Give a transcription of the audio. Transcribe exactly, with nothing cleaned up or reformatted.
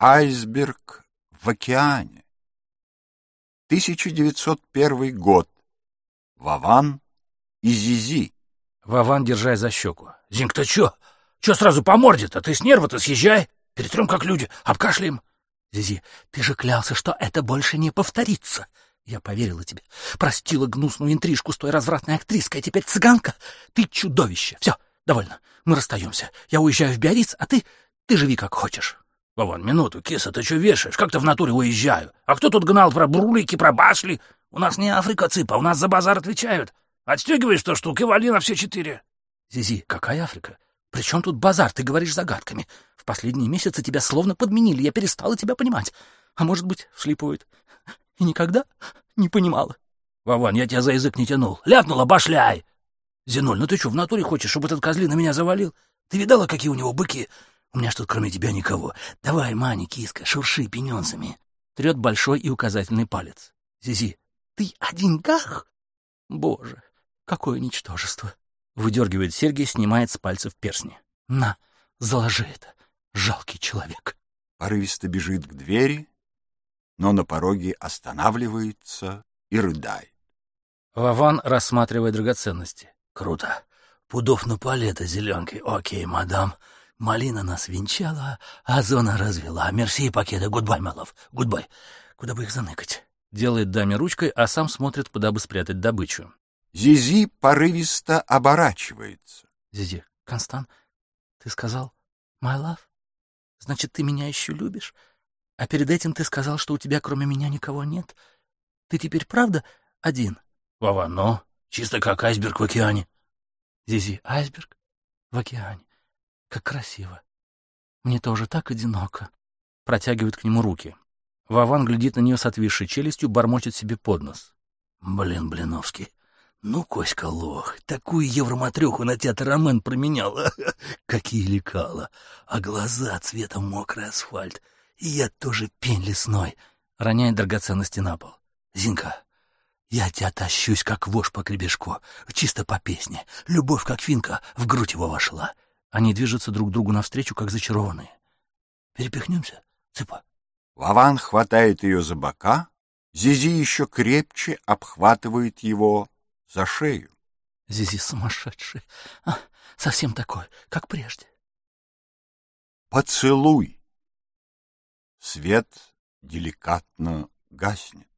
Айсберг в океане. тысяча девятьсот первый год. Вован и Зизи. Вован, держась за щеку. Зинк, ты чё? Чё сразу по морде-то? Ты с нерва-то съезжай. Перетрем как люди, обкашляем. Зизи, ты же клялся, что это больше не повторится. Я поверила тебе. Простила гнусную интрижку с той развратной актриской, а теперь цыганка. Ты чудовище. Все, довольно. Мы расстаемся. Я уезжаю в Биарриц, а ты... ты живи как хочешь. Вован, минуту, киса, ты что вешаешь? Как-то в натуре уезжаю. А кто тут гнал про брулики, про башли? У нас не Африка, цыпа, у нас за базар отвечают. Отстегивай сто штук и вали на все четыре. Зизи, какая Африка? При чем тут базар? Ты говоришь загадками. В последние месяцы тебя словно подменили, я перестала тебя понимать. А может быть, вслипывают. И никогда не понимала. Вован, я тебя за язык не тянул. Ляпнула, башляй. Зинуль, ну ты что, в натуре хочешь, чтобы этот козлина меня завалил? Ты видала, какие у него быки? У меня что, кроме тебя никого. Давай, Маня, киска, шурши пенёнцами. Трет большой и указательный палец. Зизи, ты о деньгах? Боже, какое ничтожество. Выдергивает серьги, снимает с пальцев перстни. На, заложи это, жалкий человек. Порывисто бежит к двери, но на пороге останавливается и рыдает. Вован рассматривает драгоценности. Круто. Пудов на палета зеленкой. Окей, мадам. Малина нас венчала, а зона развела. Мерси пакеты. Гудбай, малов. Гудбай. Куда бы их заныкать? Делает даме ручкой, а сам смотрит, куда бы спрятать добычу. Зизи порывисто оборачивается. Зизи, Констан, ты сказал «my love»? Значит, ты меня еще любишь? А перед этим ты сказал, что у тебя кроме меня никого нет? Ты теперь правда один? Вова, ну, чисто как айсберг в океане. Зизи, айсберг в океане. Как красиво. Мне тоже так одиноко. Протягивает к нему руки. Вован глядит на нее с отвисшей челюстью, бормочет себе под нос. Блин, Блиновский. Ну, Коська лох, такую евроматрёху на театр Ромен променяла. Какие лекала. А глаза цвета мокрый асфальт. И я тоже пень лесной. Роняет драгоценности на пол. Зинка, я тебя тащусь, как вошь по гребешку. Чисто по песне. Любовь, как финка, в грудь его вошла. Они движутся друг другу навстречу, как зачарованные. Перепихнемся, цыпа? Вован хватает ее за бока. Зизи еще крепче обхватывает его за шею. Зизи сумасшедший. А, совсем такой, как прежде. Поцелуй. Свет деликатно гаснет.